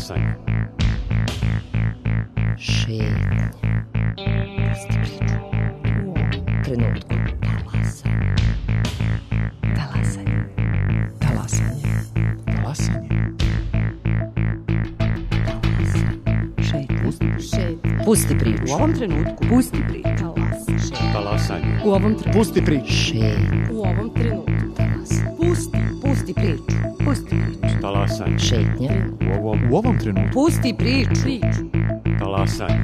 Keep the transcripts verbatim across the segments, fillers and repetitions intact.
Talasanje. Šetnja. Pusti priču. U ovom trenutku. Talasanje. Talasanje. Talasanje. Talasanje. Šetnja. Pusti priču. U ovom trenutku. Pusti priču. Talasanje. U ovom trenutku. Pusti priču. Šetnja. U ovom trenutku. Talasanje. Pusti. Pusti priču. Pusti priču. Talasanje. Šetnja. U ovom, U ovom trenutku. Pusti priču. Priču. talasanje.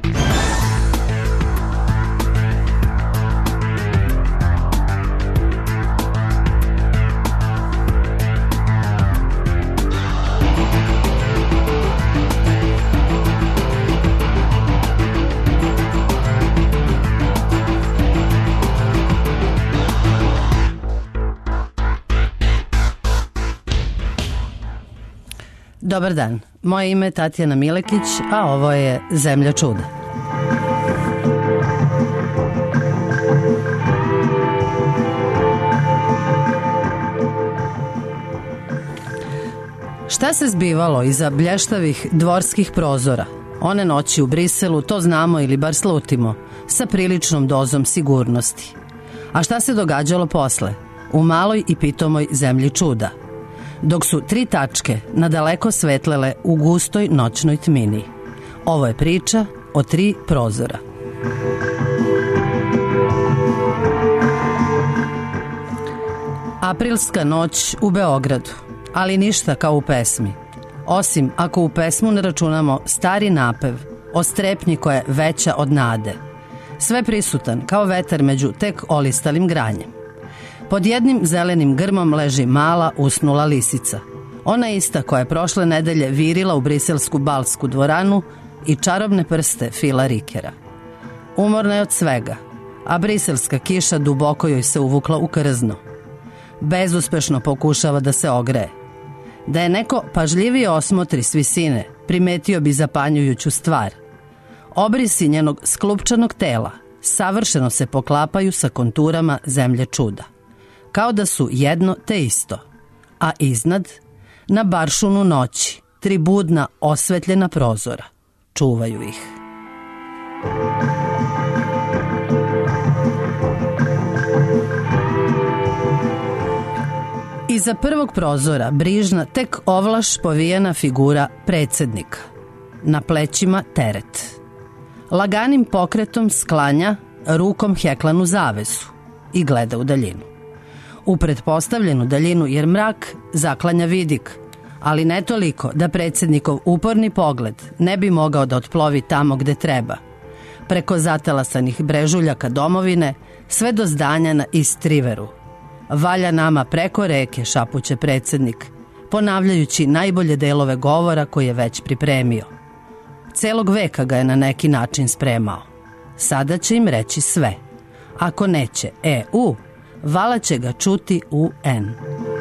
Dobar dan, moje ime je Tatjana Milekić, a ovo je Zemlja čuda. Šta se zbivalo iza blještavih dvorskih prozora? One noći u Briselu, to znamo ili bar slutimo, sa priličnom dozom sigurnosti. A šta se događalo posle? U maloj i pitomoj Zemlji čuda, dok su tri tačke nadaleko svetlele u gustoj noćnoj tmini. Ovo je priča o tri prozora. Aprilska noć u Beogradu, ali ništa kao u pesmi. Osim ako u pesmu ne računamo stari napev o strepnji koja je veća od nade. Sve prisutan kao vetar među tek olistalim granjem. Pod jednim zelenim grmom leži mala usnula lisica. Ona ista koja je prošle nedelje virila u briselsku balsku dvoranu i čarobne prste Fila Rikera. Umorna je od svega, a briselska kiša duboko joj se uvukla u krzno. Bezuspešno pokušava da se ogreje. Da je neko pažljivije osmotri s visine, primetio bi zapanjujuću stvar. Obrisi njenog sklupčanog tela savršeno se poklapaju sa konturama Zemlje čuda. Kao da su jedno te isto, a iznad, na baršunu noći, tri budna osvetljena prozora. Čuvaju ih. Iza prvog prozora brižna, tek ovlaš povijena figura predsjednika. Na plećima teret. Laganim pokretom sklanja rukom heklanu zavesu i gleda u daljinu. U pretpostavljenu daljinu, jer mrak zaklanja vidik, ali ne toliko da predsjednikov uporni pogled ne bi mogao da otplovi tamo gde treba. Preko zatalasanih brežuljaka domovine, sve do zdanja na Istriveru. Valja nama preko reke, šapuće predsjednik, ponavljajući najbolje delove govora koji je već pripremio. Celog veka ga je na neki način spremao. Sada će im reći sve. Ako neće E U, vala će ga čuti U N.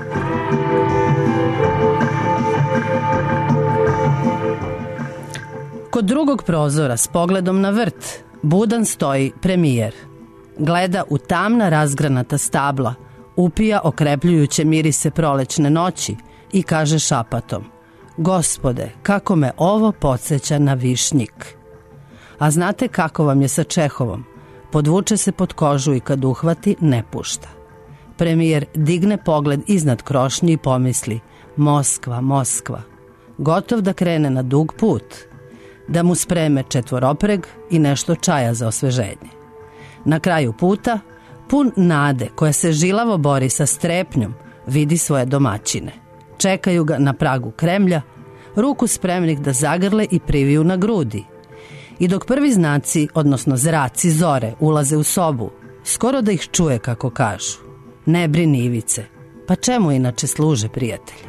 Kod drugog prozora s pogledom na vrt budan stoji premijer. Gleda u tamna razgranata stabla, upija okrepljujuće mirise prolećne noći i kaže šapatom: Gospode, kako me ovo podsjeća na Višnjik. A znate kako vam je sa Čehovom? Podvuče se pod kožu i kad uhvati, ne pušta. Premijer digne pogled iznad krošnji i pomisli: Moskva, Moskva. Gotov da krene na dug put. Da mu spreme četvoropreg i nešto čaja za osveženje. Na kraju puta, pun nade koja se žilavo bori sa strepnjom, vidi svoje domaćine. Čekaju ga na pragu Kremlja, ruku spremnih da zagrle i priviju na grudi. I dok prvi znaci, odnosno zraci zore, ulaze u sobu, skoro da ih čuje kako kažu: Ne brini, Ivice, pa čemu inače služe prijatelji?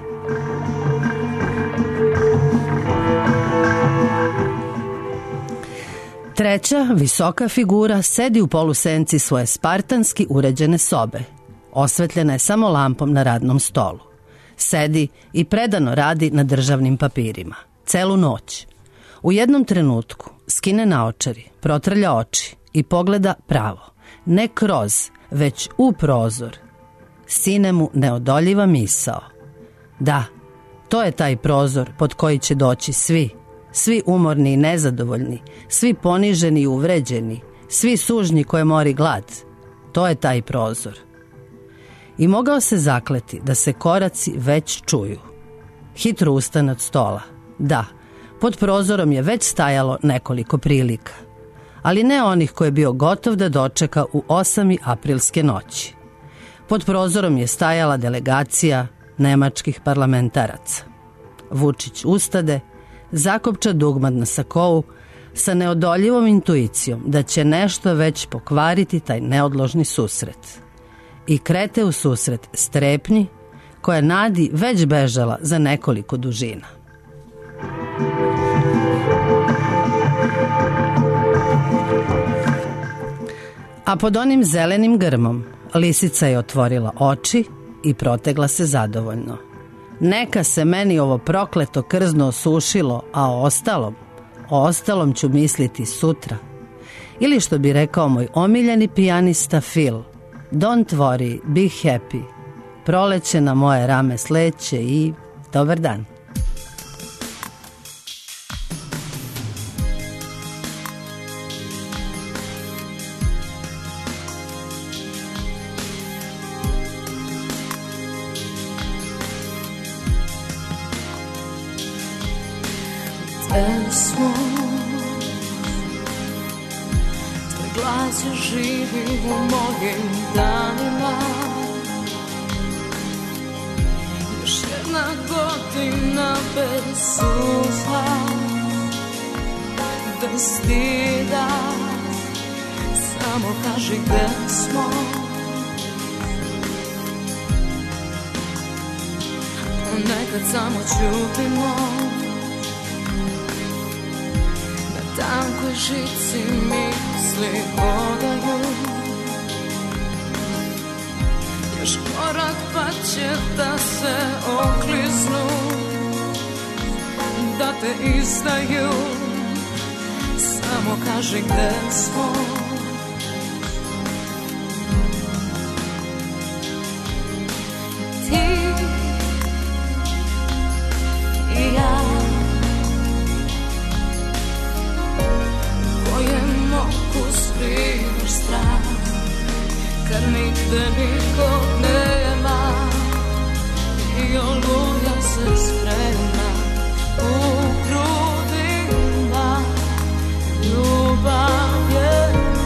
Treća, visoka figura sedi u polusenci svoje spartanski uređene sobe. Osvetljena je samo lampom na radnom stolu. Sedi i predano radi na državnim papirima. Celu noć. U jednom trenutku skine naočari, protrlja oči i pogleda pravo. Ne kroz, već u prozor. Sine mu neodoljiva misao. Da, To je taj prozor pod koji će doći svi, svi umorni i nezadovoljni, svi poniženi i uvređeni, svi sužnji koje mori glad. To je taj prozor. I mogao se zakleti da se koraci već čuju. Hitro ustane od stola. Da, pod prozorom je već stajalo nekoliko prilika, ali ne onih koje je bio gotov da dočeka u osami aprilske noći. Pod prozorom je stajala delegacija nemačkih parlamentaraca. Vučić ustade, zakopča dugmad na sakovu sa neodoljivom intuicijom da će nešto već pokvariti taj neodložni susret. I krete u susret strepnji koja Nadi već bežala za nekoliko dužina. A pod onim zelenim grmom lisica je otvorila oči i protegla se zadovoljno. Neka se meni ovo prokleto krzno osušilo, a o ostalom, o ostalom ću misliti sutra. Ili što bi rekao moj omiljeni pijanista Phil, don't worry, be happy. Proleće na moje rame sleće i dobar dan. Pesmo, tvoj glas je živi u mojim danima. Još jedna godina bez suza, bez stida. Samo kaži gde smo, nekad samo ćutimo. Tankoj žici misli hodaju, još korak pa će da se okliznu, da te izdaju. Samo kaži gde smo. Ti i ja, skrivaš strah, kad nigde nikog nema i oluja se sprema u grudima. Ljubav je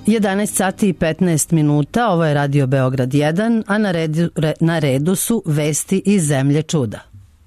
jedanaest sati i petnaest minuta, ovo je Radio Beograd jedan, a na redu, re, na redu su vesti iz zemlje čuda.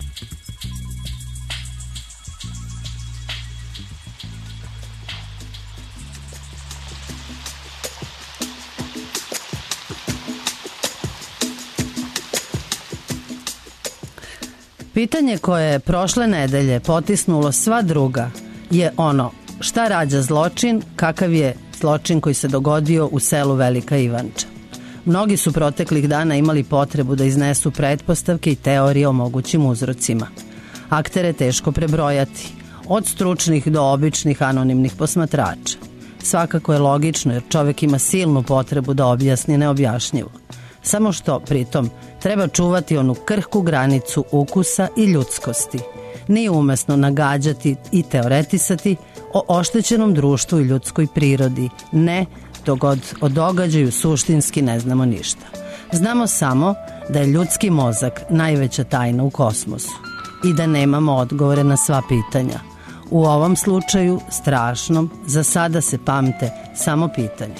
Pitanje koje je prošle nedelje potisnulo sva druga je ono: šta rađa zločin, kakav je zločin koji se dogodio u selu Velika Ivanča. Mnogi su proteklih dana imali potrebu da iznesu pretpostavke i teorije o mogućim uzrocima. Aktere teško prebrojati, od stručnih do običnih anonimnih posmatrača. Svakako je logično jer čovek ima silnu potrebu da objasni neobjašnjivo. Samo što, pritom, treba čuvati onu krhku granicu ukusa i ljudskosti. Nije umesno nagađati i teoretisati o oštećenom društvu i ljudskoj prirodi. Ne, dok god o događaju suštinski ne znamo ništa. Znamo samo da je ljudski mozak najveća tajna u kosmosu i da nemamo odgovore na sva pitanja. U ovom slučaju, strašnom, za sada se pamte samo pitanje.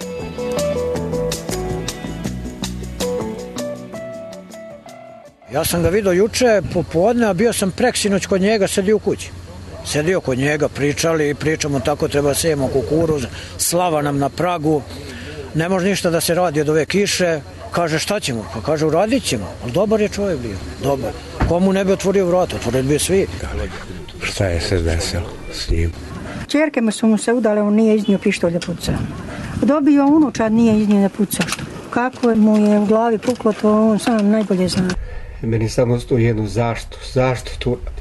Ja sam ga vidio juče popodne, a bio sam preksinoć kod njega, sedio u kući. Sedio kod njega, pričali i pričamo tako, treba sejemo kukuruz, slava nam na pragu, ne može ništa da se radi od ove kiše. Kaže, šta ćemo? Pa kaže, uradit ćemo. Ali dobar je čovjek bio, dobar. Komu ne bi otvorio vrata, otvorio bi svi. Šta je se desilo s njim? Čerke mu su mu se udale, on nije iznio pištolj da puca. Dobio unučad, nije iznio da puca. Kako mu je u glavi puklo, to on sam najbolje zna. Meni samo stoji jednu zašto, zašto tu radi?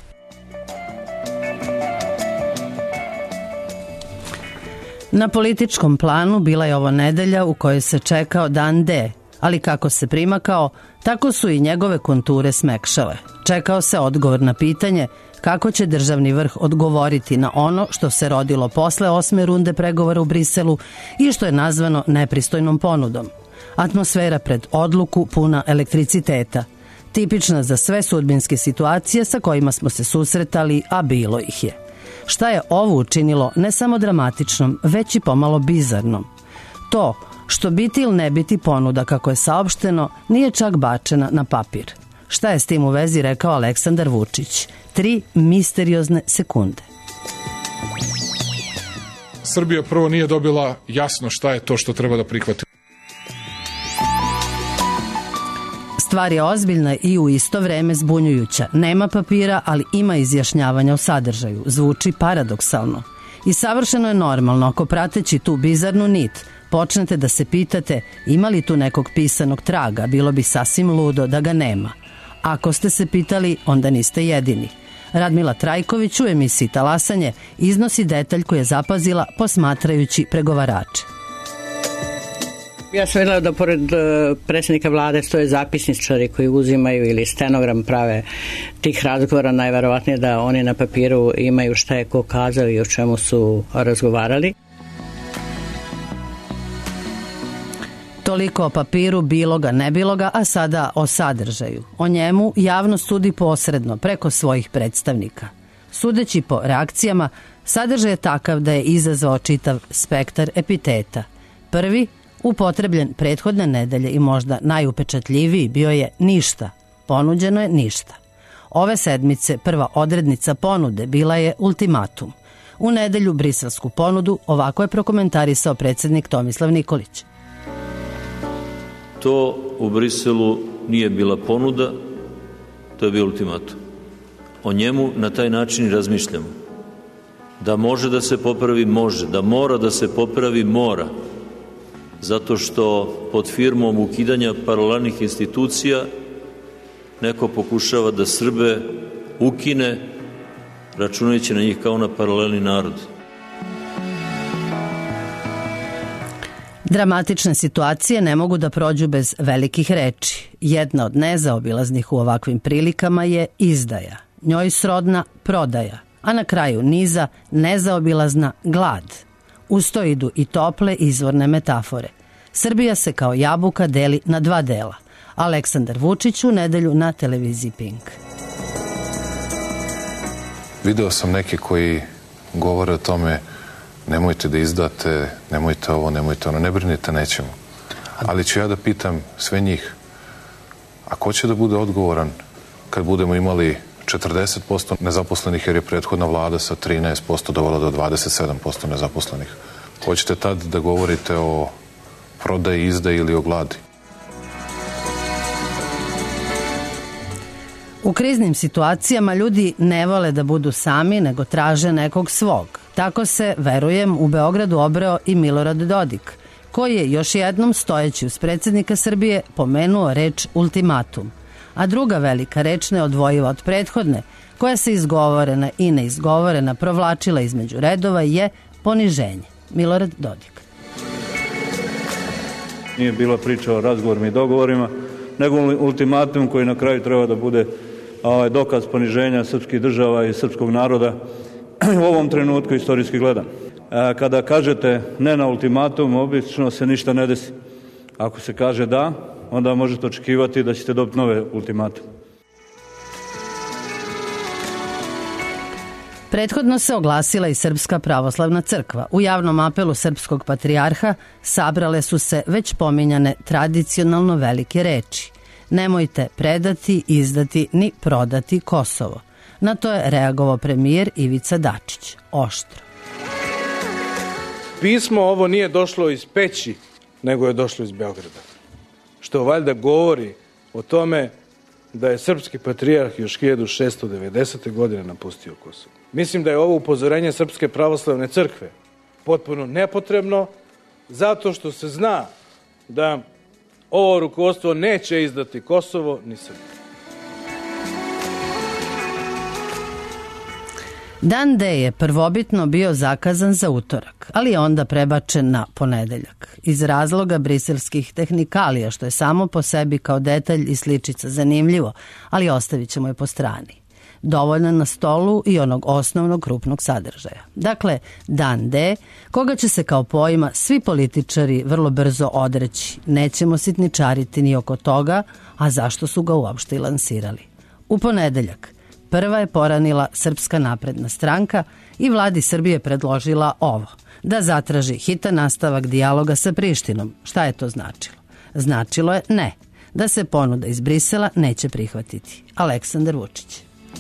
Na političkom planu bila je ovo nedelja u kojoj se čekao dan D, ali kako se primakao, tako su i njegove konture smekšale. Čekao se odgovor na pitanje kako će državni vrh odgovoriti na ono što se rodilo posle osme runde pregovora u Briselu i što je nazvano nepristojnom ponudom. Atmosfera pred odluku puna elektriciteta, tipična za sve sudbinske situacije sa kojima smo se susretali, a bilo ih je. Šta je ovo učinilo ne samo dramatičnom, već i pomalo bizarnom? To što biti ili ne biti ponuda, kako je saopšteno, nije čak bačena na papir. Šta je s tim u vezi rekao Aleksandar Vučić? Tri misteriozne sekunde. Srbija prvo nije dobila jasno šta je to što treba da prihvati. Stvar je ozbiljna i u isto vreme zbunjujuća. Nema papira, ali ima izjašnjavanja o sadržaju. Zvuči paradoksalno. I savršeno je normalno ako prateći tu bizarnu nit počnete da se pitate ima li tu nekog pisanog traga, bilo bi sasvim ludo da ga nema. Ako ste se pitali, onda niste jedini. Radmila Trajković u emisiji Talasanje iznosi detalj koji je zapazila posmatrajući pregovarače. Ja sam vidjela da pored predsjednika vlade stoje zapisničari koji uzimaju ili stenogram prave tih razgovora, najverovatnije da oni na papiru imaju šta je ko kazao i o čemu su razgovarali. Toliko o papiru, bilo ga, ne bilo ga, a sada o sadržaju. O njemu javnost sudi posredno, preko svojih predstavnika. Sudeći po reakcijama, sadržaj je takav da je izazvao čitav spektar epiteta. Prvi, upotrebljen prethodne nedelje i možda najupečatljiviji, bio je ništa. Ponuđeno je ništa. Ove sedmice prva odrednica ponude bila je ultimatum. U nedelju briselsku ponudu ovako je prokomentarisao predsjednik Tomislav Nikolić. To u Briselu nije bila ponuda, to je bio ultimatum. O njemu na taj način i razmišljamo. Da može da se popravi, može. Da mora da se popravi, mora. Zato što pod firmom ukidanja paralelnih institucija neko pokušava da Srbe ukine, računajući na njih kao na paralelni narod. Dramatične situacije ne mogu da prođu bez velikih reči. Jedna od nezaobilaznih u ovakvim prilikama je izdaja, njoj srodna prodaja, a na kraju niza nezaobilazna glad. Uz to idu i tople izvorne metafore. Srbija se kao jabuka deli na dva dela. Aleksandar Vučić u nedelju na televiziji Pink. Video sam neke koji govore o tome nemojte da izdate, nemojte ovo, nemojte ono, ne brinite, nećemo. Ali ću ja da pitam sve njih, a ko će da bude odgovoran kad budemo imali četrdeset posto nezaposlenih, jer je prethodna vlada sa trinaest posto dovela do dvadeset sedam posto nezaposlenih? Hoćete tad da govorite o prodaji, izdaji ili o gladi? U kriznim situacijama ljudi ne vole da budu sami, nego traže nekog svog. Tako se, verujem, u Beogradu obreo i Milorad Dodik, koji je još jednom, stojeći uz predsjednika Srbije, pomenuo reč ultimatum. A druga velika reč, neodvojiva od prethodne, koja se izgovorena i neizgovorena provlačila između redova, je poniženje. Milorad Dodik. Nije bila priča o razgovorima i dogovorima, nego ultimatum koji na kraju treba da bude ovaj, dokaz poniženja srpskih država i srpskog naroda u ovom trenutku istorijski gledan. A, kada kažete ne na ultimatum, obično se ništa ne desi. Ako se kaže da, onda možete očekivati da ćete dobiti nove ultimatume. Prethodno se oglasila i Srpska pravoslavna crkva. U javnom apelu srpskog patrijarha sabrale su se već pominjane tradicionalno velike reči. Nemojte predati, izdati ni prodati Kosovo. Na to je reagovao premijer Ivica Dačić. Oštro. Pismo ovo nije došlo iz Peći, nego je došlo iz Beograda. Što valjda govori o tome da je srpski patrijarh još hiljadu šeststo devedesete. godine napustio Kosovo. Mislim da je ovo upozorenje Srpske pravoslavne crkve potpuno nepotrebno, zato što se zna da ovo rukovodstvo neće izdati Kosovo ni Srbiju. Dan D je prvobitno bio zakazan za utorak, ali je onda prebačen na ponedeljak. Iz razloga briselskih tehnikalija, što je samo po sebi kao detalj i sličica zanimljivo, ali ostavit ćemo je po strani. Dovoljno na stolu i onog osnovnog krupnog sadržaja. Dakle, dan D, koga će se kao pojma svi političari vrlo brzo odreći. Nećemo sitničariti ni oko toga, a zašto su ga uopšte i lansirali. U ponedeljak prva je poranila Srpska napredna stranka i vladi Srbije predložila ovo, da zatraži hitan nastavak dijaloga sa Prištinom. Šta je to značilo? Značilo je ne, da se ponuda iz Brisela neće prihvatiti. Aleksandar Vučić.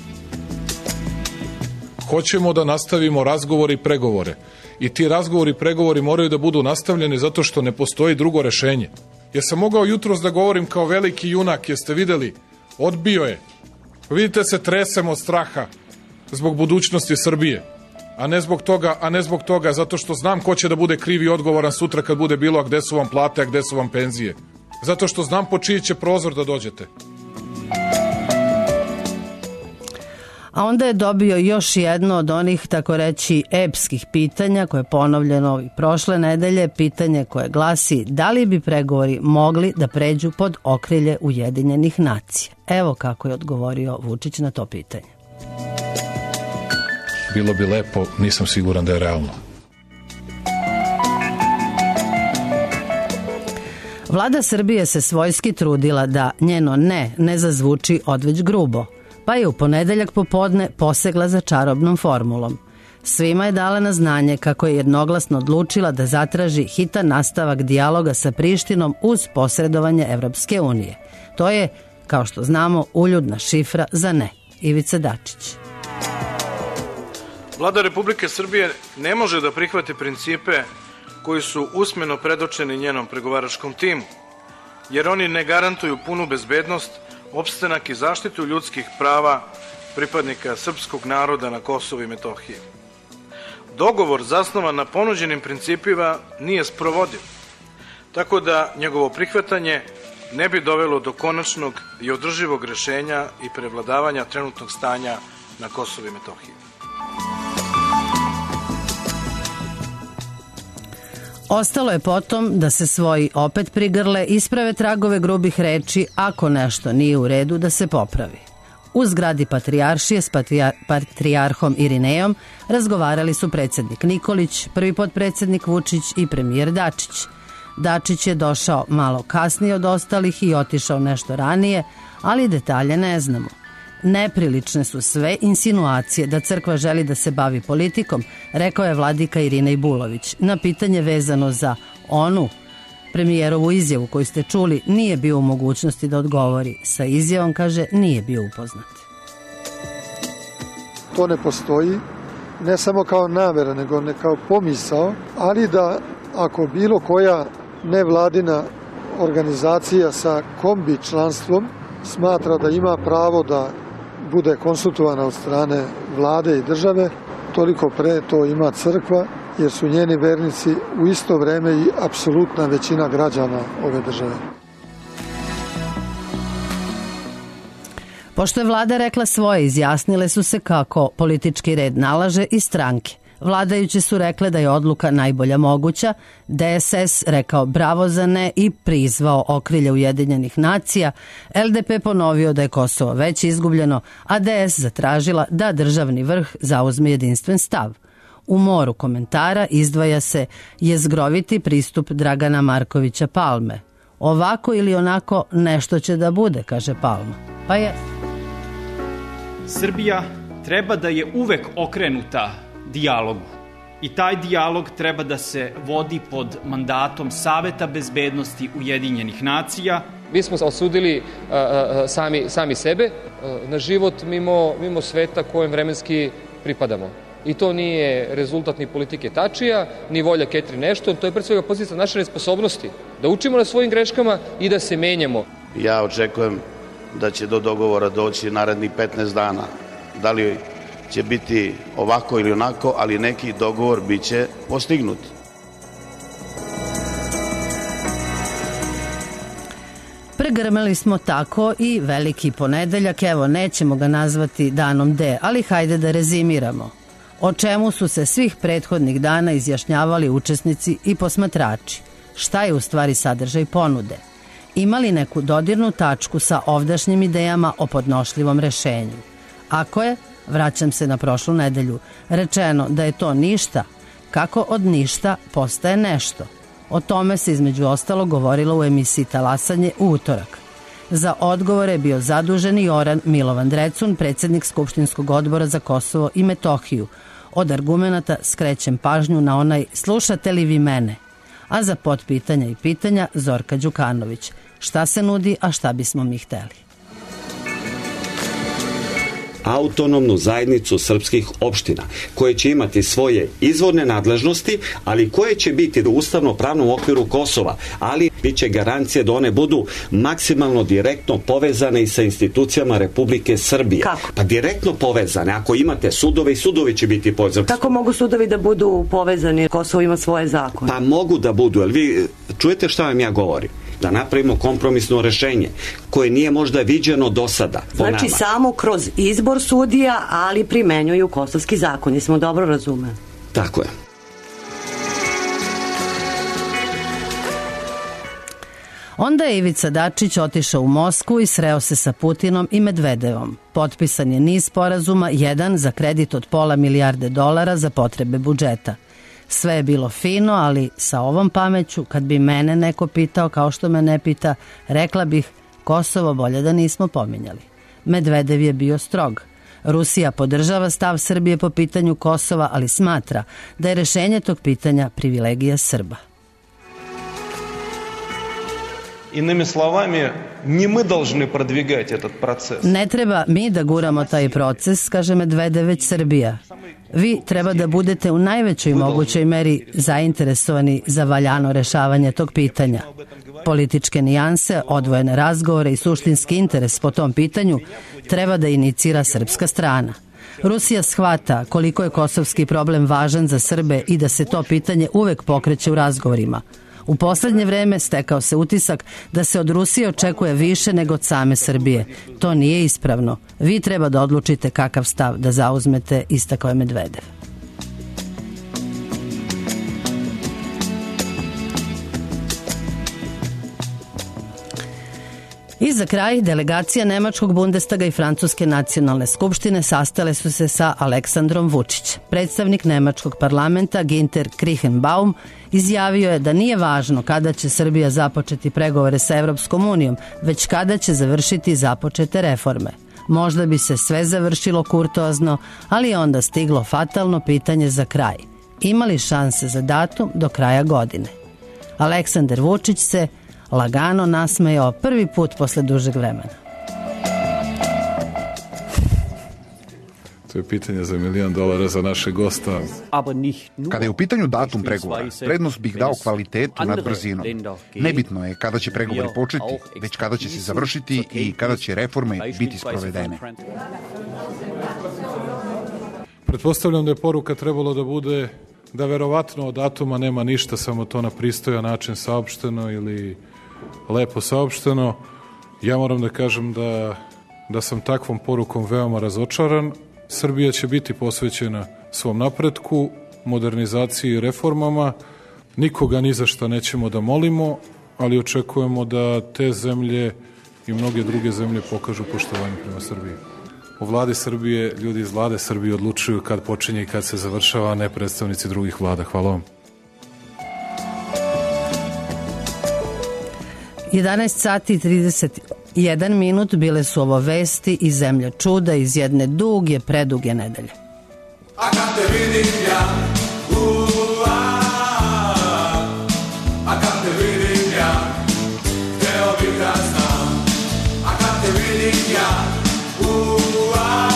Hoćemo da nastavimo razgovore i pregovore. I ti razgovori i pregovori moraju da budu nastavljeni zato što ne postoji drugo rešenje. Ja sam mogao jutros da govorim kao veliki junak, jeste videli? Odbio je. Vidite se, tresem od straha zbog budućnosti Srbije. A ne zbog toga, a ne zbog toga, zato što znam ko će da bude kriv i odgovoran sutra kad bude bilo, a gde su vam plate, a gde su vam penzije. Zato što znam po čiji će prozor da dođete. A onda je dobio još jedno od onih, tako reći, epskih pitanja koje je ponovljeno i prošle nedelje, pitanje koje glasi da li bi pregovori mogli da pređu pod okrilje Ujedinjenih nacija. Evo kako je odgovorio Vučić na to pitanje. Bilo bi lepo, nisam siguran da je realno. Vlada Srbije se svojski trudila da njeno ne ne zazvuči odveć grubo, pa je u ponedeljak popodne posegla za čarobnom formulom. Svima je dala na znanje kako je jednoglasno odlučila da zatraži hitan nastavak dijaloga sa Prištinom uz posredovanje Evropske unije. To je, kao što znamo, uljudna šifra za ne. Ivica Dačić. Vlada Republike Srbije ne može da prihvati principe koji su usmeno predočeni njenom pregovaračkom timu, jer oni ne garantuju punu bezbednost, opstanak i zaštitu ljudskih prava pripadnika srpskog naroda na Kosovu i Metohiji. Dogovor zasnovan na ponuđenim principima nije sprovodiv, tako da njegovo prihvatanje ne bi dovelo do konačnog i održivog rešenja i prevladavanja trenutnog stanja na Kosovu i Metohiji. Ostalo je potom da se svoji opet prigrle, isprave tragove grubih reči, ako nešto nije u redu da se popravi. U zgradi Patrijaršije s patrijarhom Irinejom razgovarali su predsjednik Nikolić, prvi potpredsjednik Vučić i premijer Dačić. Dačić je došao malo kasnije od ostalih i otišao nešto ranije, ali detalje ne znamo. Neprilične su sve insinuacije da crkva želi da se bavi politikom, rekao je vladika Irinej Bulović. Na pitanje vezano za onu premijerovu izjavu koju ste čuli, nije bio u mogućnosti da odgovori. Sa izjavom, kaže, nije bio upoznat. To ne postoji, ne samo kao namera, nego ne kao pomisao, ali da ako bilo koja nevladina organizacija sa kombi članstvom smatra da ima pravo da bude konsultovana od strane vlade i države, toliko pre to ima crkva, jer su njeni vernici u isto vreme i apsolutna većina građana ove države. Pošto je vlada rekla svoje, izjasnile su se kako politički red nalaže i stranke. Vladajuće su rekle da je odluka najbolja moguća, D S S rekao bravo za ne i prizvao okrilje Ujedinjenih nacija, L D P ponovio da je Kosovo već izgubljeno, a D S zatražila da državni vrh zauzme jedinstven stav. U moru komentara izdvaja se jezgroviti pristup Dragana Markovića Palme. Ovako ili onako nešto će da bude, kaže Palma. Pa je. Srbija treba da je uvek okrenuta dijalogu i taj dijalog treba da se vodi pod mandatom Saveta bezbednosti Ujedinjenih nacija. Mi smo osudili uh, uh, sami, sami sebe uh, na život mimo, mimo sveta kojem vremenski pripadamo. I to nije rezultat ni politike Tačija, ni volja Catherine Ashton, to je pre svega pozicija naše nesposobnosti, da učimo na svojim greškama i da se menjamo. Ja očekujem da će do dogovora doći narednih petnaest dana. Da li će biti ovako ili onako, ali neki dogovor biće postignut. Pregrmeli smo tako i veliki ponedeljak, evo nećemo ga nazvati danom D, ali hajde da rezimiramo. O čemu su se svih prethodnih dana izjašnjavali učesnici i posmatrači? Šta je u stvari sadržaj ponude? Ima li neku dodirnu tačku sa ovdašnjim idejama o podnošljivom rešenju? Ako je, vraćam se na prošlu nedelju, rečeno da je to ništa, kako od ništa postaje nešto. O tome se između ostalo govorilo u emisiji Talasanje u utorak. Za odgovore je bio zadužen i Oran Milovan Drecun, predsjednik Skupštinskog odbora za Kosovo i Metohiju. Od argumenata skrećem pažnju na onaj slušate li vi mene? A za potpitanja i pitanja Zorka Đukanović. Šta se nudi, a šta bismo mi hteli? Autonomnu zajednicu srpskih opština, koje će imati svoje izvorne nadležnosti, ali koje će biti u ustavno-pravnom okviru Kosova, ali bit će garancije da one budu maksimalno direktno povezane i sa institucijama Republike Srbije. Kako? Pa direktno povezane. Ako imate sudove, i sudovi će biti povezani. Kako mogu sudovi da budu povezani? Kosovo ima svoje zakone. Pa mogu da budu, jer vi čujete šta vam ja govorim? Da napravimo kompromisno rešenje koje nije možda viđeno do sada. Znači samo kroz izbor sudija, ali primenjuju kosovski zakon. Jesmo dobro razumeli? Tako je. Onda je Ivica Dačić otišao u Moskvu i sreo se sa Putinom i Medvedevom. Potpisan je niz sporazuma, jedan za kredit od pola milijarde dolara za potrebe budžeta. Sve je bilo fino, ali sa ovom pameću, kad bi mene neko pitao kao što me ne pita, rekla bih Kosovo bolje da nismo pominjali. Medvedev je bio strog. Rusija podržava stav Srbije po pitanju Kosova, ali smatra da je rešenje tog pitanja privilegija Srba. Иными словами, не мы должны продвигать этот процесс. Ne treba mi da guramo taj proces, kaže Medvedev, već Srbija. Vi treba da budete u najvećoj mogućoj meri zainteresovani za valjano rešavanje tog pitanja. Političke nijanse, odvojene razgovore i suštinski interes po tom pitanju treba da inicira srpska strana. Rusija shvata koliko je kosovski problem važan za Srbe i da se to pitanje uvek pokreće u razgovorima. U poslednje vreme stekao se utisak da se od Rusije očekuje više nego od same Srbije. To nije ispravno. Vi treba da odlučite kakav stav da zauzmete, istakao je Medvedev. I za kraj, delegacija Nemačkog Bundestaga i Francuske nacionalne skupštine sastale su se sa Aleksandrom Vučićem. Predstavnik Nemačkog parlamenta Ginter Kriechenbaum izjavio je da nije važno kada će Srbija započeti pregovore sa Evropskom unijom, već kada će završiti započete reforme. Možda bi se sve završilo kurtoazno, ali je onda stiglo fatalno pitanje za kraj. Ima li šanse za datum do kraja godine? Aleksandar Vučić se lagano nasmejao prvi put posle dužeg vremena. To je pitanje za milion dolara za naše gosta. Kada je u pitanju datum pregovora, prednost bih dao kvalitetu nad brzinom. Nebitno je kada će pregovori početi, već kada će se završiti i kada će reforme biti sprovedene. Pretpostavljam da je poruka trebalo da bude da verovatno od datuma nema ništa, samo to na pristojan način saopšteno ili lepo saopšteno. Ja moram da kažem da, da sam takvom porukom veoma razočaran. Srbija će biti posvećena svom napretku, modernizaciji i reformama. Nikoga ni za šta nećemo da molimo, ali očekujemo da te zemlje i mnoge druge zemlje pokažu poštovanje prema Srbiji. U vladi Srbije, ljudi iz vlade Srbije odlučuju kad počinje i kad se završava, a ne predstavnici drugih vlada. Hvala vam. jedanaest sati i trideset jedan minut bile su ovo vesti iz zemlje čuda iz jedne duge, preduge nedelje. A kad te vidim ja, ua, a kad te vidim ja, hteo bih da znam. A kad te vidim ja, ua,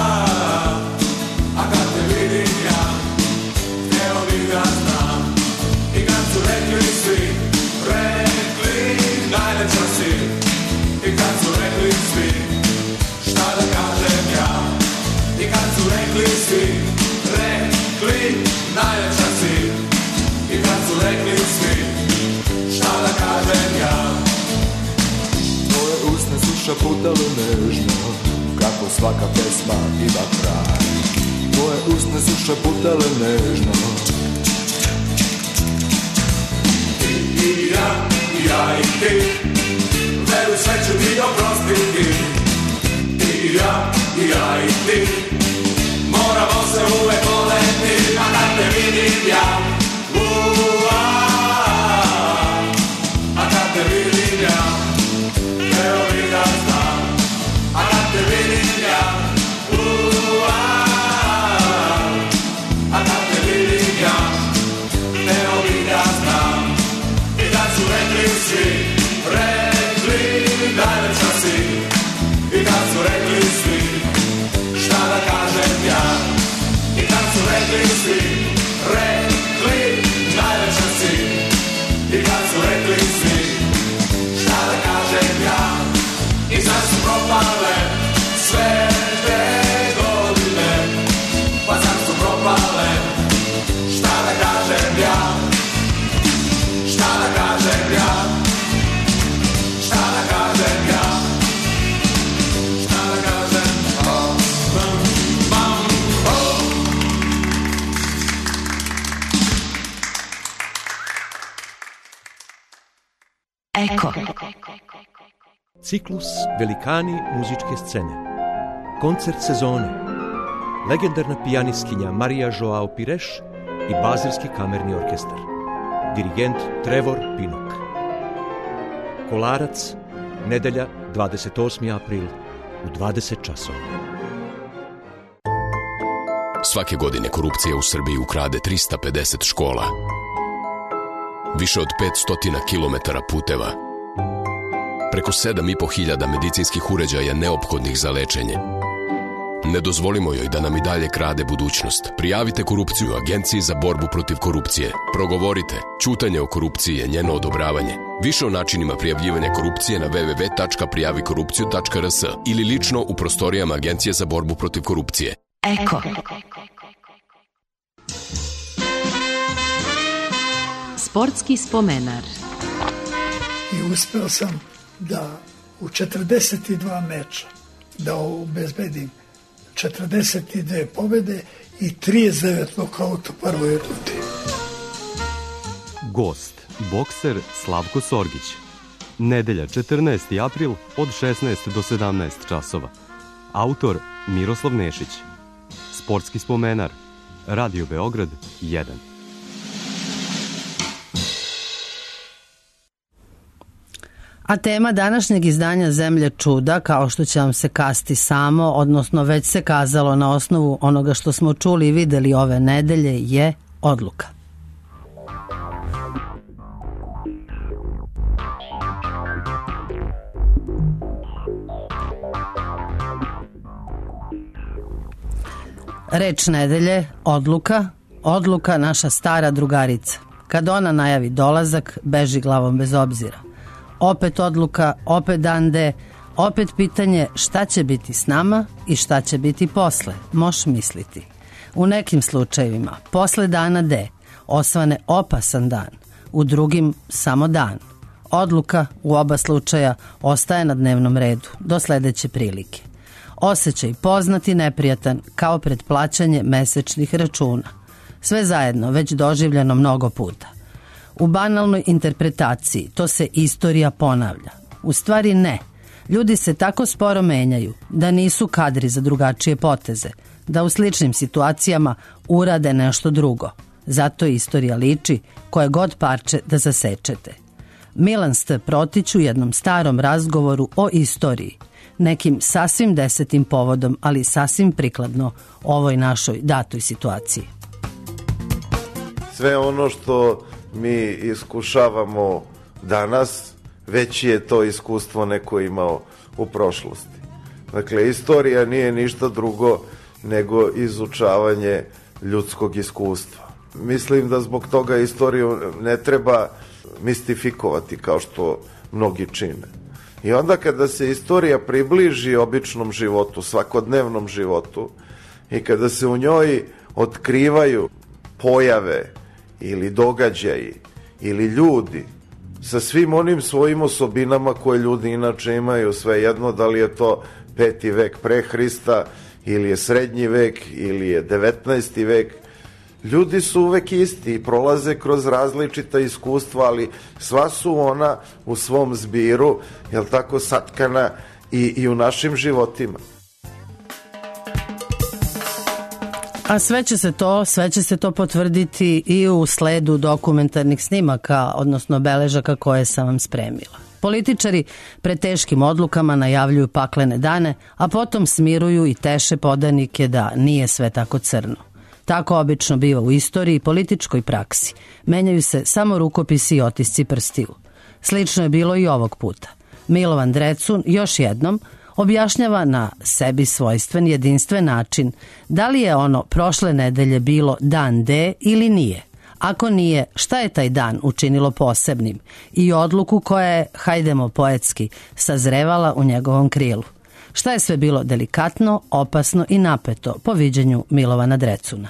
a kad te vidim ja, hteo bih da znam. I kad su rekli svi, rekli najveća si. I kad su rekli svi, šta da kažem ja. I kad su rekli svi, rekli najveća si. I kad su rekli svi, šta da kažem ja. Tvoje usne su šaputale nežno, kako svaka pesma ima kraj. Tvoje usne su šaputale nežno. Ti i ja, i ja i ti, veruj sve ću ti oprostiti. Ti i ja, i ja i ti, moramo se uvek voleti. A kad te vidim ja, ua, a kad te vidim ja, hteo bih da znam. A kad te vidim ja, ua, a kad te vidim ja, hteo bih da znam. I da su rekli svi, rekli najveća si. I kad su rekli svi, šta da kažem ja. I kad su rekli svi, rekli najveća si. I kad su rekli svi, šta da kažem ja. I sad su propale sve te godine. Pa sad su propale, šta da kažem ja. Šta da kažem ja. Šta da kažem ja. Šta da kažem, oh, bam, bam, oh. Eko. Ciklus Velikani muzičke scene. Koncert sezone. Legendarna pijanistkinja Marija Joao Pires i Bazilski kamerni orkestar. Dirigent Trevor Pinnock. Kolarac, nedelja dvadeset osmi april u dvadeset časova. Svake godine korupcija u Srbiji ukrade trista pedeset škola, više od petsto kilometara puteva, preko sedam i po hiljada medicinskih uređaja neophodnih za lečenje. Ne dozvolimo joj da nam i dalje krade budućnost. Prijavite korupciju Agenciji za borbu protiv korupcije. Progovorite. Ćutanje o korupciji je njeno odobravanje. Više o načinima prijavljivanja korupcije na w w w tačka prijavi korupciju tačka r s ili lično u prostorijama Agencije za borbu protiv korupcije. Eko. Sportski spomenar. I uspeo sam da u četrdeset dva meča da obezbedim četrdeset dve pobede i trideset devet nokauta u prvoj rundi. Gost, bokser Slavko Sorgić. Nedelja četrnaesti april od šesnaest do sedamnaest časova. Autor Miroslav Nešić. Sportski spomenar. Radio Beograd jedan. A tema današnjeg izdanja Zemlje čuda, kao što će vam se kasti samo, odnosno već se kazalo na osnovu onoga što smo čuli i videli ove nedelje, je odluka. Reč nedelje, odluka, odluka naša stara drugarica. Kad ona najavi dolazak, beži glavom bez obzira. Opet odluka, opet dan D, opet pitanje šta će biti s nama i šta će biti posle, moš misliti. U nekim slučajevima, posle dana D, osvane opasan dan, u drugim samo dan. Odluka u oba slučaja ostaje na dnevnom redu, do sledeće prilike. Osjećaj poznat i neprijatan kao pred plaćanje mesečnih računa. Sve zajedno već doživljeno mnogo puta. U banalnoj interpretaciji to se istorija ponavlja. U stvari ne. Ljudi se tako sporo menjaju da nisu kadri za drugačije poteze, da u sličnim situacijama urade nešto drugo. Zato istorija liči koje god parče da zasečete. Milan St. Protić u jednom starom razgovoru o istoriji, nekim sasvim desetim povodom, ali sasvim prikladno ovoj našoj datoj situaciji. Sve ono što mi iskušavamo danas, već je to iskustvo neko imao u prošlosti. Dakle, istorija nije ništa drugo nego izučavanje ljudskog iskustva. Mislim da zbog toga istoriju ne treba mistifikovati kao što mnogi čine. I onda kada se istorija približi običnom životu, svakodnevnom životu, i kada se u njoj otkrivaju pojave ili događaji ili ljudi sa svim onim svojim osobinama koje ljudi inače imaju, svejedno da li je to peti vek pre Hrista ili je srednji vek ili je devetnaesti vek, ljudi su uvek isti i prolaze kroz različita iskustva, ali sva su ona u svom zbiru, jel tako, satkana i, i u našim životima. A sve će se to, sve će se to potvrditi i u sledu dokumentarnih snimaka, odnosno beležaka koje sam vam spremila. Političari pred teškim odlukama najavljuju paklene dane, a potom smiruju i teše podanike da nije sve tako crno. Tako obično biva u istoriji i političkoj praksi. Menjaju se samo rukopisi i otisci prstiju. Slično je bilo i ovog puta. Milovan Drecun još jednom objašnjava na sebi svojstven, jedinstven način da li je ono prošle nedelje bilo dan D ili nije. Ako nije, šta je taj dan učinilo posebnim i odluku koja je, hajdemo poetski, sazrevala u njegovom krilu. Šta je sve bilo delikatno, opasno i napeto po viđenju Milovana Drecuna.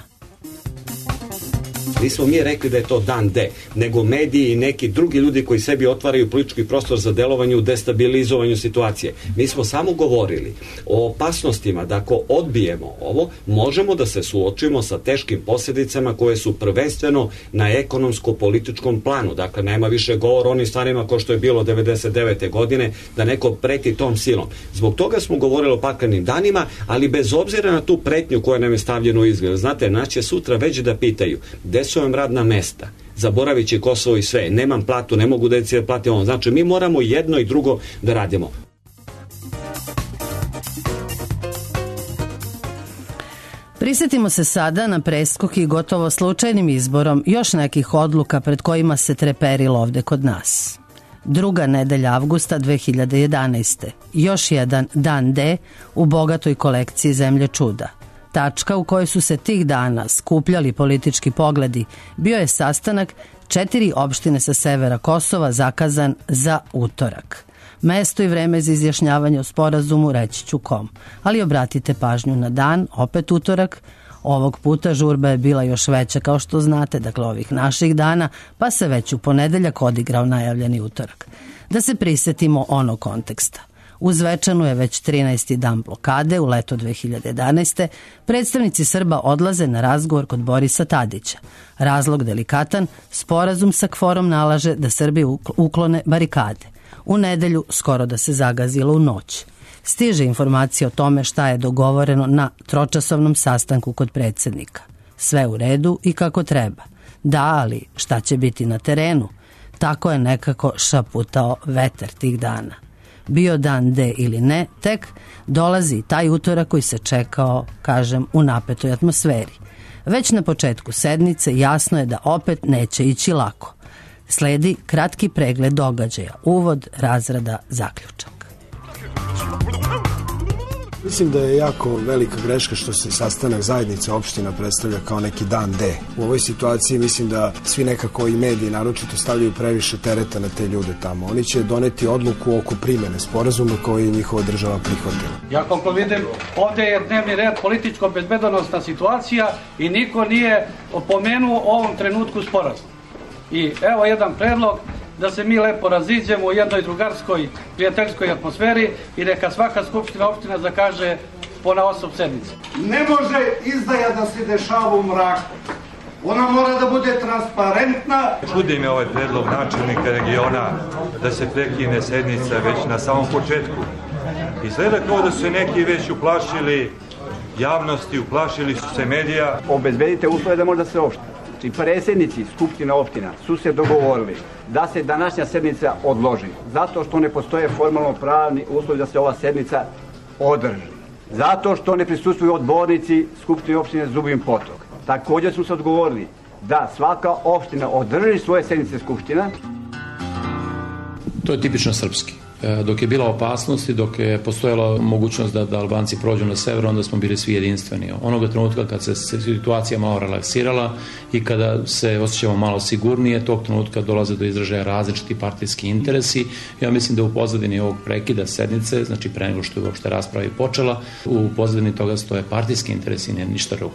Nismo mi rekli da je to dan D, nego mediji i neki drugi ljudi koji sebi otvaraju politički prostor za delovanje u destabilizovanju situacije. Mi smo samo govorili o opasnostima da ako odbijemo ovo, možemo da se suočimo sa teškim posljedicama koje su prvenstveno na ekonomsko-političkom planu. Dakle, nema više govor o onim stvarima kao što je bilo devedeset devete godine, da neko preti tom silom. Zbog toga smo govorili o paklenim danima, ali bez obzira na tu pretnju koja nam je stavljena u izgled. Znate, nas će sutra već da pitaju gde su vam radna mesta, zaboravit će Kosovo i sve, nemam platu, ne mogu deci da platim ono. Znači, mi moramo jedno i drugo da radimo. Prisjetimo se sada na preskok i gotovo slučajnim izborom još nekih odluka pred kojima se treperilo ovde kod nas. Druga nedelja avgusta dve hiljade jedanaeste. Još jedan dan D u bogatoj kolekciji Zemlje čuda. Tačka u kojoj su se tih dana skupljali politički pogledi bio je sastanak četiri opštine sa severa Kosova zakazan za utorak. Mesto i vreme za izjašnjavanje o sporazumu reći ću kom, ali obratite pažnju na dan, opet utorak. Ovog puta žurba je bila još veća, kao što znate, dakle ovih naših dana, pa se već u ponedeljak odigrao najavljeni utorak. Da se prisjetimo onog konteksta. U Zvečanu je već trinaesti dan blokade, u leto dve hiljade jedanaeste. Predstavnici Srba odlaze na razgovor kod Borisa Tadića. Razlog delikatan, sporazum sa Kforom nalaže da Srbi uklone barikade. U nedelju skoro da se zagazilo u noć. Stiže informacija o tome šta je dogovoreno na tročasovnom sastanku kod predsjednika. Sve u redu i kako treba. Da, ali šta će biti na terenu? tako je nekako šaputao vetar tih dana. Bio dan D ili ne, tek dolazi taj utorak koji se čekao, kažem, u napetoj atmosferi. Već na početku sednice jasno je da opet neće ići lako. Sledi kratki pregled događaja, uvod, razrada, zaključak. Mislim da je jako velika greška što se sastanak zajednice opština predstavlja kao neki dan D. U ovoj situaciji mislim da svi nekako i mediji naročito stavljaju previše tereta na te ljude tamo. Oni će doneti odluku oko primjene sporazuma koji je njihova država prihvatila. Ja koliko vidim, ovdje je dnevni red političko-bezbedonosna situacija i niko nije opomenuo u ovom trenutku sporazum. I evo jedan predlog da se mi lepo raziđemo u jednoj drugarskoj, prijateljskoj atmosferi i neka svaka skupština opština zakaže ponaosob sednice. Ne može izdaja da se dešava u mraku. Ona mora da bude transparentna. Čudi me ovaj predlog načelnika regiona da se prekine sednica već na samom početku. Izgleda kao da su se neki već uplašili javnosti, uplašili su se medija. Obezbedite uslove da možda se opština. I predsjednici Skupštine opština su se dogovorili da se današnja sednica odloži, zato što ne postoje formalno pravni uslovi da se ova sednica održi, zato što ne prisustvuju odbornici Skupštine opštine Zubin Potok. Također su se odgovorili da svaka opština održi svoje sednice Skupština. To je tipično srpski. Dok je bila opasnost i dok je postojala mogućnost da, da Albanci prođu na sever, onda smo bili svi jedinstveni. Onoga trenutka kad se situacija malo relaksirala i kada se osjećamo malo sigurnije, tog trenutka dolaze do izražaja različiti partijski interesi. Ja mislim da u pozadini ovog prekida sednice, znači pre nego što je uopšte rasprava i počela, u pozadini toga stoje partijski interesi i ništa drugo.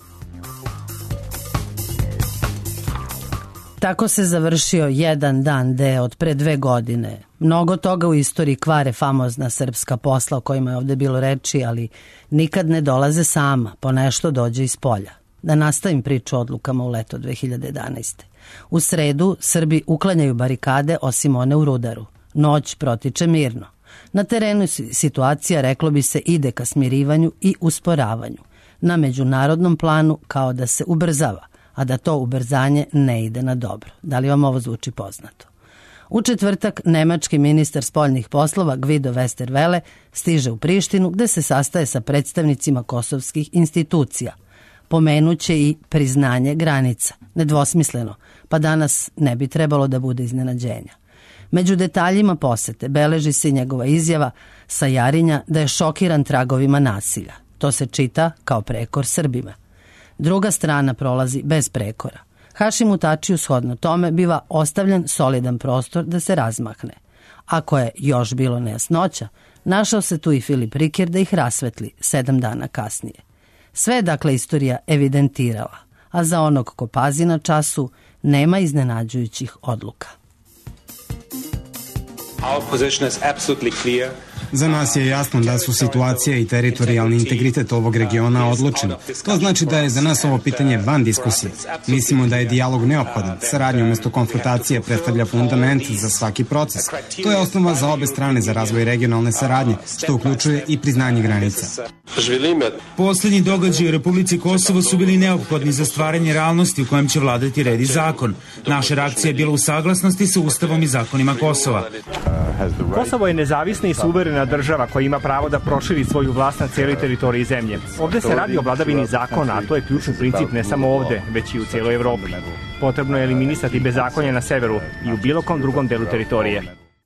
Tako se završio jedan dan D od pre dve godine. Mnogo toga u istoriji kvare famozna srpska posla o kojima je ovdje bilo reči, ali nikad ne dolaze sama, po nešto dođe iz polja. Da nastavim priču o odlukama u leto dve hiljade jedanaeste. U sredu Srbi uklanjaju barikade osim one u Rudaru. Noć protiče mirno. Na terenu situacija, reklo bi se, ide ka smirivanju i usporavanju. Na međunarodnom planu kao da se ubrzava, a da to ubrzanje ne ide na dobro. Da li vam ovo zvuči poznato? U četvrtak nemački ministar spoljnih poslova Guido Westerwelle stiže u Prištinu gde se sastaje sa predstavnicima kosovskih institucija. Pomenuće i priznanje granica, nedvosmisleno, pa danas ne bi trebalo da bude iznenađenja. Među detaljima posete beleži se njegova izjava sa Jarinja da je šokiran tragovima nasilja. To se čita kao prekor Srbima. Druga strana prolazi bez prekora. Hašimu Tačiju shodno tome biva ostavljen solidan prostor da se razmahne. Ako je još bilo nejasnoća, našao se tu i Filip Riker da ih rasvetli sedam dana kasnije. Sve je dakle istorija evidentirala, a za onog ko pazi na času nema iznenađujućih odluka. Our position is absolutely clear. Za nas je jasno da su situacija i teritorijalni integritet ovog regiona odlučeni. To znači da je za nas ovo pitanje van diskusije. Mislimo da je dijalog neophodan. Saradnja umjesto konfrontacije predstavlja fundament za svaki proces. To je osnova za obe strane za razvoj regionalne saradnje, što uključuje i priznanje granica. Poslednji događaji u Republici Kosovo su bili neophodni za stvaranje realnosti u kojem će vladati red i zakon. Naša reakcija je bila u saglasnosti sa Ustavom i zakonima Kosova. Kosovo je nezavisna i suverena država koja ima pravo da proširi svoju vlast na cijeloj teritoriji zemlje. Ovdje se radi o vladavini zakona, a to je ključni princip ne samo ovdje, već i u cijeloj Evropi. Potrebno je eliminisati bezakonje na severu i u bilo kom drugom delu teritorije.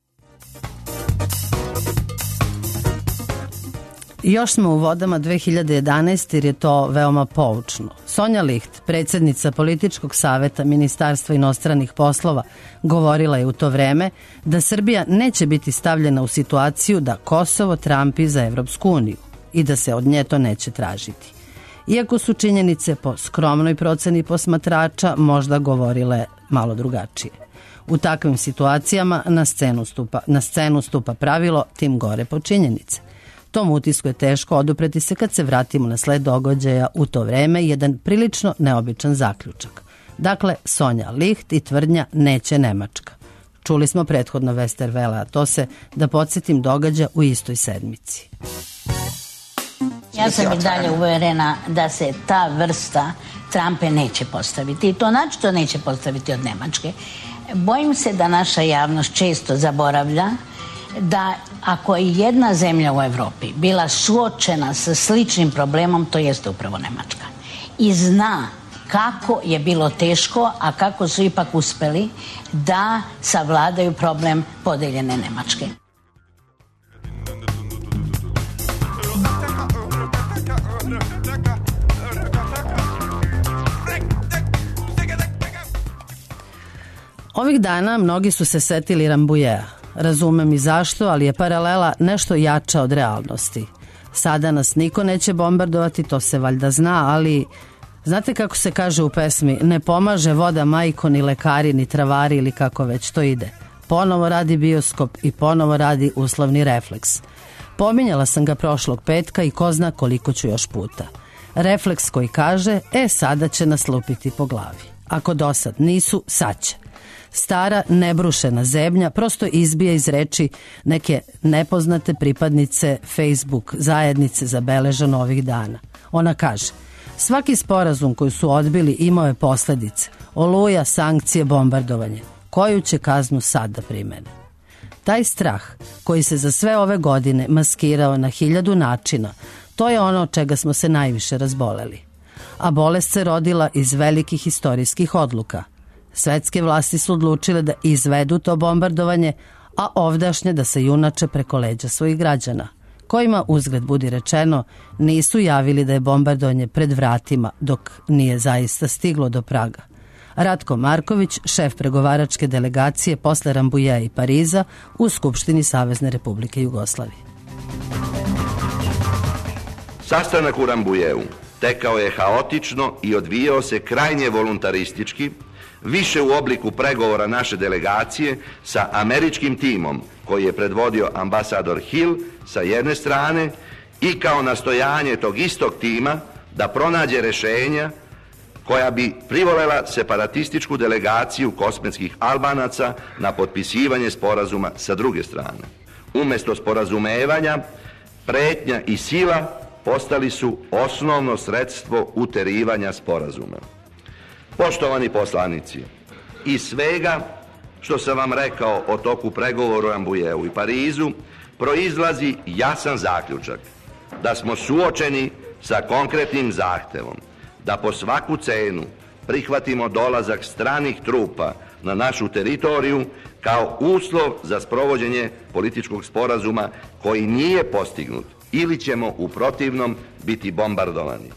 Još smo u vodama dve hiljade jedanaeste jer je to veoma poučno. Sonja Licht, predsjednica političkog saveta Ministarstva inostranih poslova, govorila je u to vreme da Srbija neće biti stavljena u situaciju da Kosovo trampi za Evropsku uniju i da se od nje to neće tražiti. Iako su činjenice po skromnoj proceni posmatrača možda govorile malo drugačije. U takvim situacijama na scenu stupa, na scenu stupa pravilo tim gore po činjenice. Tom utisku je teško odupreti se kad se vratimo na sled događaja u to vreme jedan prilično neobičan zaključak. Dakle, Sonja Licht i tvrdnja neće Nemačka. Čuli smo prethodno Westerwelle, a to se, da podsjetim, događa u istoj sedmici. Ja sam i dalje uverena da se ta vrsta trampe neće postaviti. I to našto neće postaviti od Nemačke. Bojim se da naša javnost često zaboravlja da ako je jedna zemlja u Evropi bila suočena sa sličnim problemom, to jeste upravo Nemačka. I zna kako je bilo teško, a kako su ipak uspeli da savladaju problem podeljene Nemačke. Ovih dana mnogi su se setili Rambujea. Razumem i zašto, ali je paralela nešto jača od realnosti. Sada nas niko neće bombardovati, to se valjda zna, ali znate kako se kaže u pesmi, ne pomaže voda majko, ni lekari, ni travari ili kako već to ide. Ponovo radi bioskop i ponovo radi uslovni refleks. Pominjala sam ga prošlog petka i ko zna koliko ću još puta. Refleks koji kaže, e sada će nas lupiti po glavi. Ako dosad nisu, sad će. Stara, nebrušena zebnja prosto izbija iz reči neke nepoznate pripadnice Facebook zajednice zabeleženo ovih dana. Ona kaže, svaki sporazum koji su odbili imao je posledice, oluja, sankcije, bombardovanje. Koju će kaznu sad da primene? Taj strah koji se za sve ove godine maskirao na hiljadu načina, to je ono od čega smo se najviše razboleli. A bolest se rodila iz velikih istorijskih odluka. Svetske vlasti su odlučile da izvedu to bombardovanje, a ovdašnje da se junače preko leđa svojih građana, kojima, uzgled budi rečeno, nisu javili da je bombardovanje pred vratima dok nije zaista stiglo do praga. Ratko Marković, šef pregovaračke delegacije posle Rambujea i Pariza u Skupštini Savezne Republike Jugoslavije. Sastanak u Rambujeu tekao je haotično i odvijao se krajnje voluntaristički, više u obliku pregovora naše delegacije sa američkim timom koji je predvodio ambasador Hill sa jedne strane i kao nastojanje tog istog tima da pronađe rešenja koja bi privolela separatističku delegaciju kosmetskih Albanaca na potpisivanje sporazuma sa druge strane. Umesto sporazumevanja, pretnja i sila postali su osnovno sredstvo uterivanja sporazuma. Poštovani poslanici, iz svega što sam vam rekao o toku pregovora u Rambujeu i Parizu proizlazi jasan zaključak da smo suočeni sa konkretnim zahtevom da po svaku cenu prihvatimo dolazak stranih trupa na našu teritoriju kao uslov za sprovođenje političkog sporazuma koji nije postignut ili ćemo u protivnom biti bombardovani.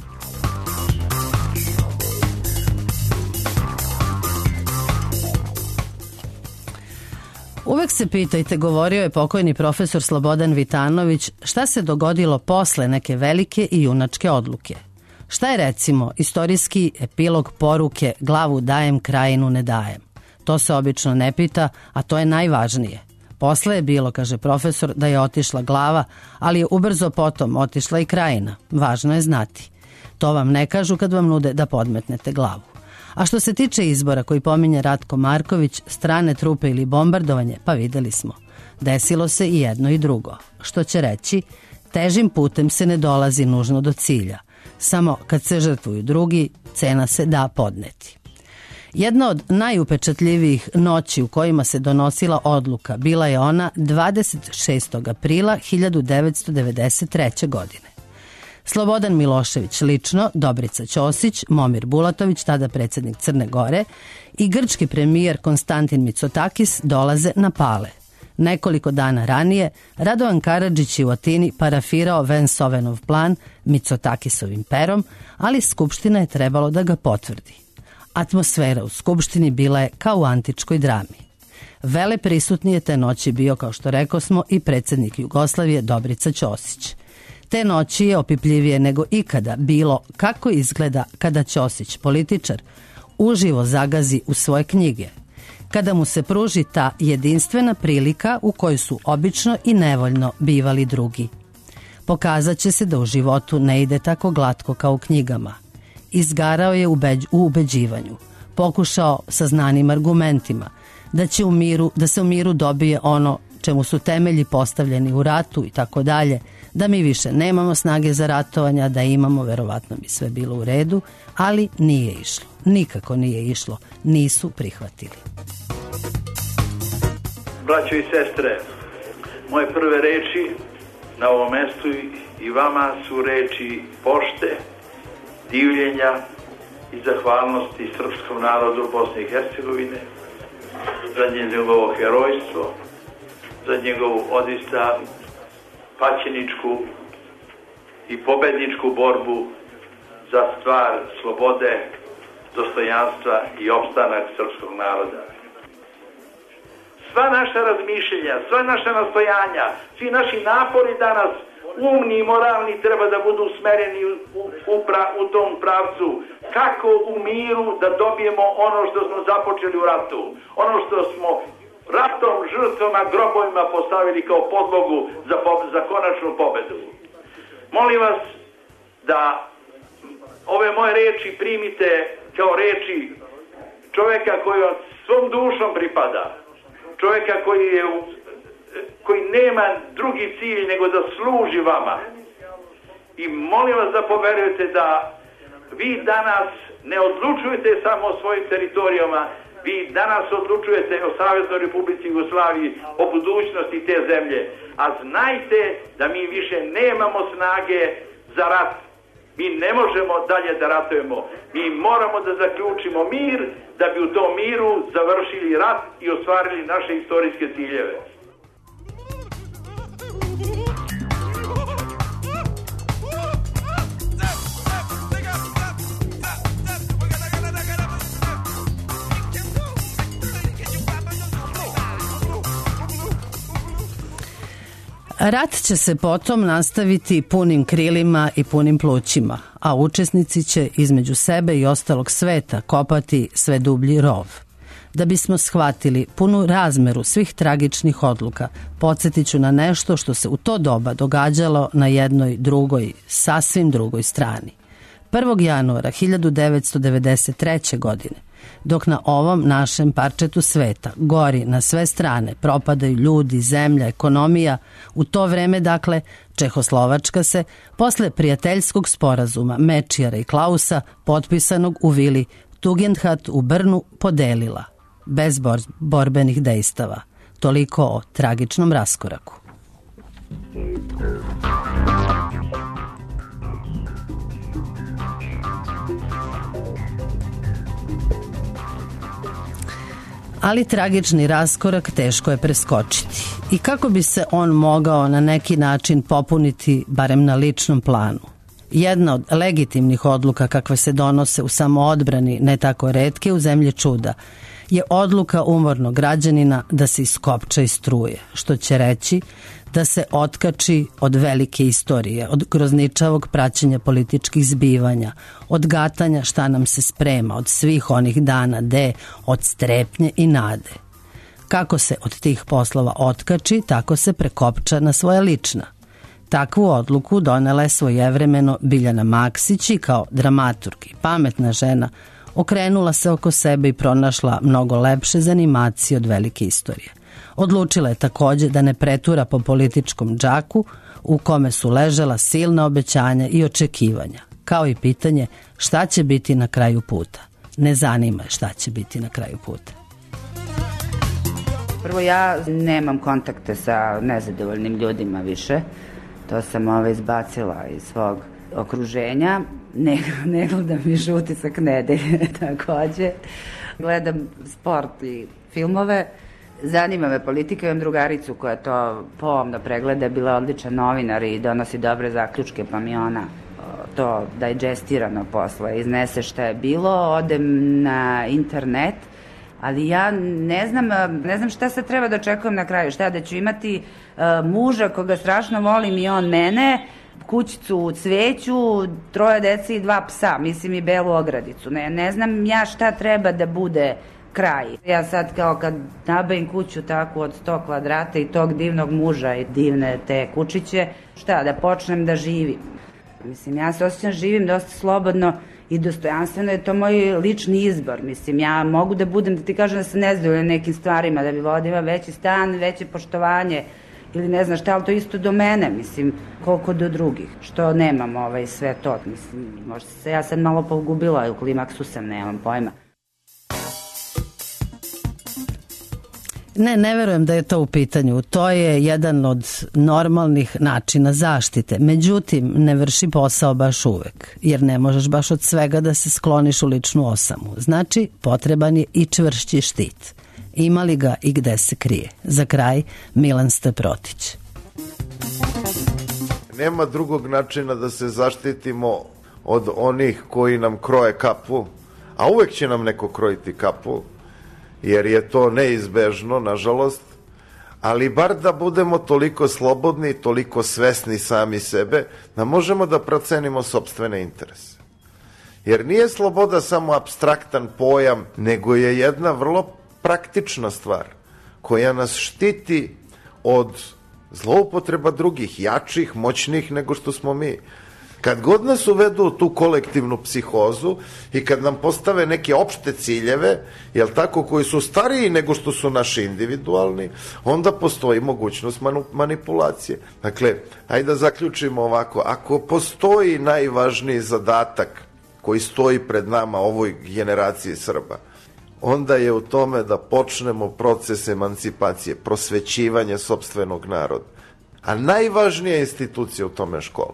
Uvek se pitajte, govorio je pokojni profesor Slobodan Vitanović, šta se dogodilo posle neke velike i junačke odluke. Šta je recimo istorijski epilog poruke glavu dajem, krajinu ne dajem? To se obično ne pita, a to je najvažnije. Posle je bilo, kaže profesor, da je otišla glava, ali je ubrzo potom otišla i krajina. Važno je znati. To vam ne kažu kad vam nude da podmetnete glavu. A što se tiče izbora koji pominje Ratko Marković, strane trupe ili bombardovanje, pa videli smo. Desilo se i jedno i drugo. Što će reći, težim putem se ne dolazi nužno do cilja. Samo kad se žrtvuju drugi, cena se da podneti. Jedna od najupečatljivijih noći u kojima se donosila odluka bila je ona dvadeset šestog aprila hiljadu devetsto devedeset treće. godine. Slobodan Milošević lično, Dobrica Ćosić, Momir Bulatović, tada predsjednik Crne Gore, i grčki premijer Konstantin Mitsotakis dolaze na Pale. Nekoliko dana ranije Radovan Karadžić je u Atini parafirao Vensovenov plan Mitsotakisovim perom, ali Skupština je trebalo da ga potvrdi. Atmosfera u Skupštini bila je kao u antičkoj drami. Vele prisutni je te noći bio, kao što rekosmo, i predsjednik Jugoslavije Dobrica Ćosić. Te noći je opipljivije nego ikada bilo kako izgleda kada Ćosić, političar, uživo zagazi u svoje knjige. Kada mu se pruži ta jedinstvena prilika u kojoj su obično i nevoljno bivali drugi. Pokazat će se da u životu ne ide tako glatko kao u knjigama. Izgarao je u ubeđivanju, pokušao sa znanim argumentima da će u miru, da se u miru dobije ono čemu su temelji postavljeni u ratu i tako dalje, da mi više nemamo snage za ratovanja, da imamo, verovatno bi sve bilo u redu, ali nije išlo. Nikako nije išlo. Nisu prihvatili. Braćo i sestre, moje prve reči na ovom mestu i vama su reči pošte, divljenja i zahvalnosti srpskom narodu Bosne i Hercegovine za njegovo herojstvo, za njegovu odista paćeničku i pobedničku borbu za stvar slobode, dostojanstva i opstanak srpskog naroda. Sva naša razmišljenja, sva naša nastojanja, svi naši napori danas, umni i moralni, treba da budu usmereni u, u, u tom pravcu. Kako u miru da dobijemo ono što smo započeli u ratu, ono što smo ratom, žrtvama, grobovima postavili kao podlogu za, za konačnu pobedu. Molim vas da ove moje reči primite kao reči čoveka koji vam svom dušom pripada, čoveka koji je u, koji nema drugi cilj nego da služi vama. I molim vas da poverujete da vi danas ne odlučujete samo o svojim teritorijama, vi danas odlučujete o Saveznoj Republici Jugoslaviji, o budućnosti te zemlje. A znajte da mi više nemamo snage za rat. Mi ne možemo dalje da ratujemo. Mi moramo da zaključimo mir da bi u tom miru završili rat i ostvarili naše istorijske ciljeve. Rat će se potom nastaviti punim krilima i punim plućima, a učesnici će između sebe i ostalog sveta kopati sve dublji rov. Da bismo shvatili punu razmeru svih tragičnih odluka, podsjetit ću na nešto što se u to doba događalo na jednoj drugoj, sasvim drugoj strani. prvog januara hiljadu devetsto devedeset treće. godine, dok na ovom našem parčetu sveta gori na sve strane, propadaju ljudi, zemlja, ekonomija, u to vreme, dakle, Čehoslovačka se, posle prijateljskog sporazuma Mečijara i Klausa, potpisanog u vili Tugendhat u Brnu, podelila, bez bor- borbenih dejstava. Toliko o tragičnom raskoraku. Ali tragični raskorak teško je preskočiti. I kako bi se on mogao na neki način popuniti, barem na ličnom planu? Jedna od legitimnih odluka kakve se donose u samoodbrani, ne tako retke u zemlji čuda, je odluka umornog građanina da se iskopča iz struje, što će reći da se otkači od velike istorije, od grozničavog praćenja političkih zbivanja, od gatanja šta nam se sprema, od svih onih dana de, od strepnje i nade. Kako se od tih poslova otkači, tako se prekopča na svoja lična. Takvu odluku donela je svojevremeno Biljana Maksić i kao dramaturg i pametna žena okrenula se oko sebe i pronašla mnogo lepše zanimacije od velike istorije. Odlučila je takođe da ne pretura po političkom džaku u kome su ležela silna obećanja i očekivanja, kao i pitanje šta će biti na kraju puta. Ne zanima je šta će biti na kraju puta. Prvo, ja nemam kontakte sa nezadovoljnim ljudima više. To sam ove izbacila iz svog okruženja. Ne, ne gledam više Utisak nedelje takođe. Gledam sport i filmove. Zanima me politika, imam drugaricu koja to pomno pregleda, bila odličan novinar i donosi dobre zaključke, pa mi ona to dajđestirano posle iznese šta je bilo. Odem na internet, ali ja ne znam, ne znam šta se treba da očekujem na kraju. Šta, da ću imati uh, muža koga strašno volim i on mene, kućicu u cveću, troje dece i dva psa, mislim i belu ogradicu. Ne, ne znam ja šta treba da bude kraj. Ja sad kao kad nabavim kuću takvu od sto kvadrata i tog divnog muža i divne te kučiće, šta, da počnem da živim. Mislim, ja se osjećam živim dosta slobodno I dostojanstveno je to moj lični izbor. Mislim, ja mogu da budem, da ti kažem da se ne zadovoljim nekim stvarima, da bi vodila veći stan, veće poštovanje ili ne znam šta, ali to isto do mene, mislim, koliko do drugih, što nemam ovaj, sve to, mislim, možda se ja sad malo pogubila, u klimaksu sam, nemam pojma. Ne, ne verujem da je to u pitanju. To je jedan od normalnih načina zaštite. Međutim, ne vrši posao baš uvek, jer ne možeš baš od svega da se skloniš u ličnu osamu. Znači, potreban je i čvršći štit. Ima li ga i gde se krije? Za kraj, Milan Steprotić. Nema drugog načina da se zaštitimo od onih koji nam kroje kapu, a uvek će nam neko krojiti kapu, jer je to neizbežno, nažalost, ali bar da budemo toliko slobodni, toliko svesni sami sebe, da možemo da procenimo sopstvene interese. Jer nije sloboda samo apstraktan pojam, nego je jedna vrlo praktična stvar, koja nas štiti od zloupotreba drugih, jačih, moćnih nego što smo mi. Kad god nas uvedu u tu kolektivnu psihozu i kad nam postave neke opšte ciljeve, jel tako, koji su stariji nego što su naši individualni, onda postoji mogućnost manipulacije. Dakle, ajde da zaključimo ovako. Ako postoji najvažniji zadatak koji stoji pred nama, ovoj generaciji Srba, onda je u tome da počnemo proces emancipacije, prosvećivanja sopstvenog naroda. A najvažnija institucija u tome je škola.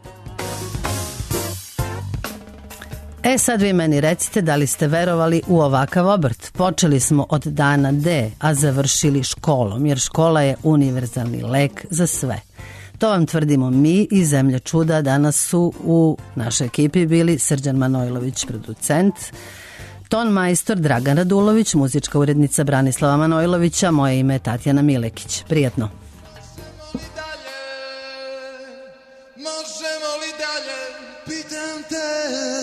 E sad vi meni recite da li ste verovali u ovakav obrt. Počeli smo od dana D, a završili školom, jer škola je univerzalni lek za sve. To vam tvrdimo mi i Zemlja čuda. Danas su u našoj ekipi bili Srđan Manojlović, producent, ton majstor Dragan Radulović, muzička urednica Branislava Manojlovića, moje ime je Tatjana Milekić. Prijatno. Možemo li dalje, pitam te.